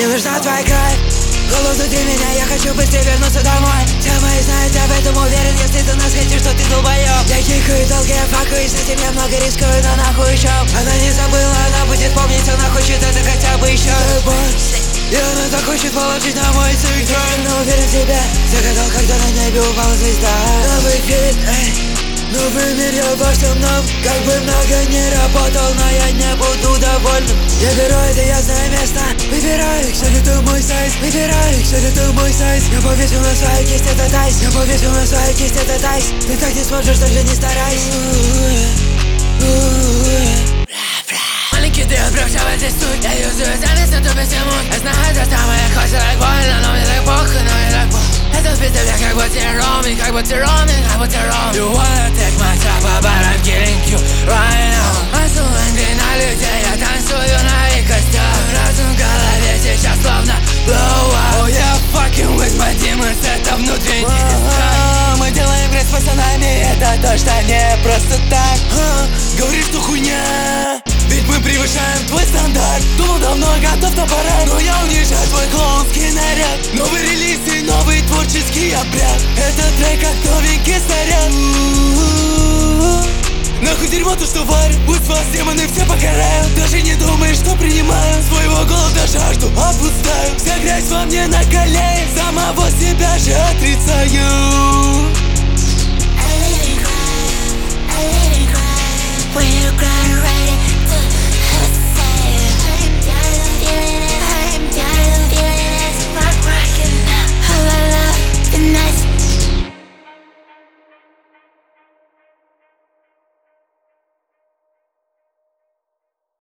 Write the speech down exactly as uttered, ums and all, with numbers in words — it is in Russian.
Мне нужна твоя кровь, голод внутри меня, я хочу быстрее вернуться домой. Все мои знают, я в этом уверен, если ты на свете, что ты долбоёб. Я кикаю долго, я факаю, с этим я много рискую, но нахуй еще. Она не забыла, она будет помнить, она хочет это хотя бы еще. И она так хочет положить на мой цикл. Но уверен в себе, загадал, когда на небе упала звезда. Новый фит, эй, новый мир, я во всем новом. Как бы много не работал, но я не буду довольным. Я беру это ясное место, выбираю их, сегодня это мой сайз. Выбираю их, сегодня это мой сайз. Я повесил на свою кисть этот айс. Я повесил на свою кисть этот айс. Ты так не сможешь, даже не старайся. Маленький ты отправься в этой суть. Я юзаю зависть, но тупо всему. Я знаю, это самое хочется так больно, но мне так похуй, но мне так похуй. Этот бит для как будто роуминг, как будто роуминг, как будто роуминг. You wanna take my top, but I'm killing you right now. I'm so angry на людей, я танцую на их костях. Разум в голове сейчас словно blow up. Oh yeah, fucking with my demons, это внутренний страх. Мы делаем грязь с пацанами, это точно не просто так. Говоришь, что хуйня, ведь мы превышаем твой стандарт. Думал, давно готов на парад, но я унижаю твой клоунский наряд. Новый релиз и новый творческий обряд. Этот трек как новенький снаряд. Нахуй дерьмо то, что варят. Пусть вас демоны все покарают. Даже не думай, что принимаю своего голода жажду опускаю. Вся грязь во мне накаляет, самого себя же отрицаю. When you cry, write it.